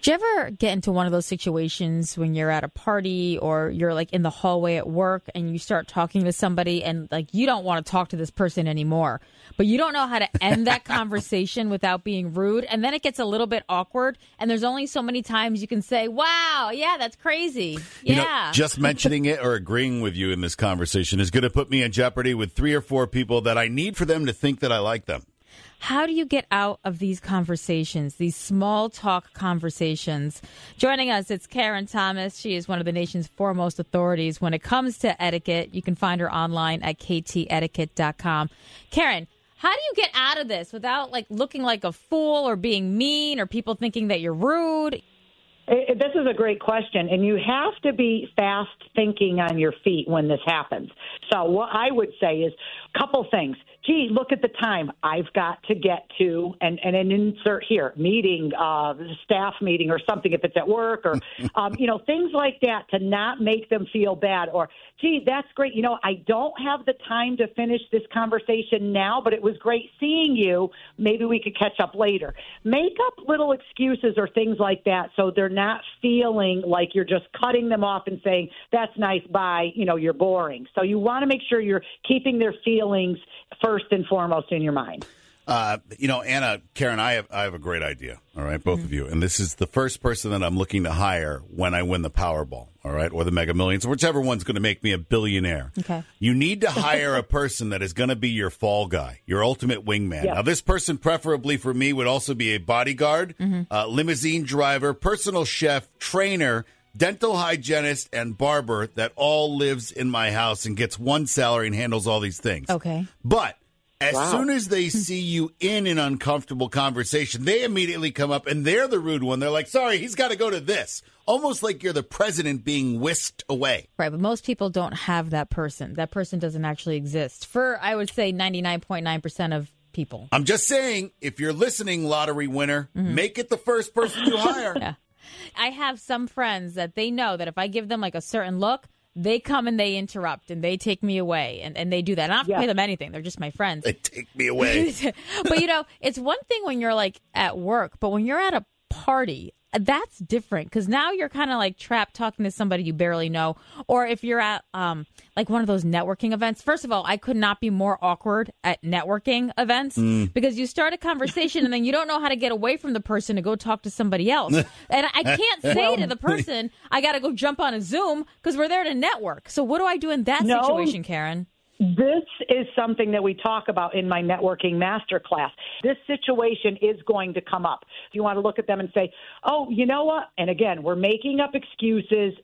Do you ever get into one of those situations when you're at a party or you're like in the hallway at work and you start talking to somebody and like you don't want to talk to this person anymore, but you don't know how to end that conversation without being rude, and then it gets a little bit awkward, and there's only so many times you can say, wow, yeah, that's crazy. Yeah. Just mentioning it or agreeing with you in this conversation is going to put me in jeopardy with 3 or 4 people that I need for them to think that I like them. How do you get out of these conversations, these small talk conversations? Joining us, it's Karen Thomas. She is one of the nation's foremost authorities when it comes to etiquette. You can find her online at ktetiquette.com. Karen, how do you get out of this without like looking like a fool or being mean or people thinking that you're rude? This is a great question, and you have to be fast thinking on your feet when this happens. So what I would say is a couple things. Gee, look at the time. I've got to get to, and an insert here, meeting, staff meeting or something if it's at work or, things like that to not make them feel bad. Or, gee, that's great. I don't have the time to finish this conversation now, but it was great seeing you. Maybe we could catch up later. Make up little excuses or things like that so they're not feeling like you're just cutting them off and saying, that's nice, bye, you're boring. So you want to make sure you're keeping their feelings first and foremost in your mind. Anna, Karen, I have a great idea, all right, both of you. And this is the first person that I'm looking to hire when I win the Powerball, all right, or the Mega Millions, whichever one's going to make me a billionaire. Okay. You need to hire a person that is going to be your fall guy, your ultimate wingman. Yeah. Now, this person, preferably for me, would also be a bodyguard, limousine driver, personal chef, trainer, dental hygienist, and barber that all lives in my house and gets one salary and handles all these things. Okay. But as soon as they see you in an uncomfortable conversation, they immediately come up and they're the rude one. They're like, sorry, he's got to go to this. Almost like you're the president being whisked away. Right, but most people don't have that person. That person doesn't actually exist for, I would say, 99.9% of people. I'm just saying, if you're listening, lottery winner, make it the first person you hire. Yeah. I have some friends that they know that if I give them like a certain look, they come and they interrupt and they take me away and they do that. I don't have to pay them anything. They're just my friends. They take me away. But, it's one thing when you're like at work, but when you're at a party, that's different because now you're kind of like trapped talking to somebody you barely know. Or if you're at like one of those networking events. First of all, I could not be more awkward at networking events because you start a conversation and then you don't know how to get away from the person to go talk to somebody else. And I can't say to the person, I got to go jump on a Zoom because we're there to network. So what do I do in that situation, Karen? This is something that we talk about in my networking masterclass. This situation is going to come up. You want to look at them and say, oh, you know what? And again, we're making up excuses.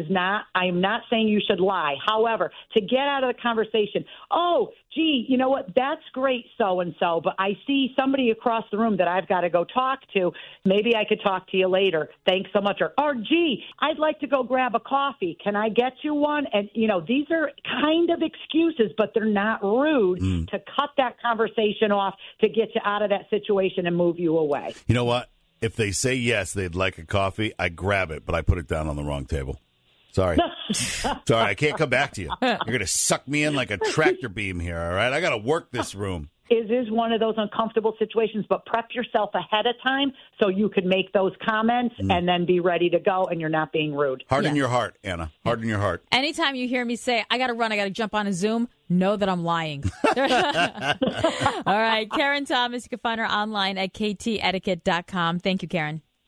I'm not saying you should lie. However, to get out of the conversation, oh, gee, you know what? That's great, so-and-so, but I see somebody across the room that I've got to go talk to. Maybe I could talk to you later. Thanks so much. Or gee, I'd like to go grab a coffee. Can I get you one? And, these are kind of excuses, but they're not rude to cut that conversation off to get you out of that situation and move you away. You know what? If they say yes, they'd like a coffee, I grab it, but I put it down on the wrong table. Sorry. Sorry, I can't come back to you. You're going to suck me in like a tractor beam here, all right? I got to work this room. It is one of those uncomfortable situations, but prep yourself ahead of time so you could make those comments and then be ready to go and you're not being rude. Harden your heart, Anna. Harden your heart. Anytime you hear me say, I got to run, I got to jump on a Zoom, know that I'm lying. All right, Karen Thomas, you can find her online at ktetiquette.com. Thank you, Karen.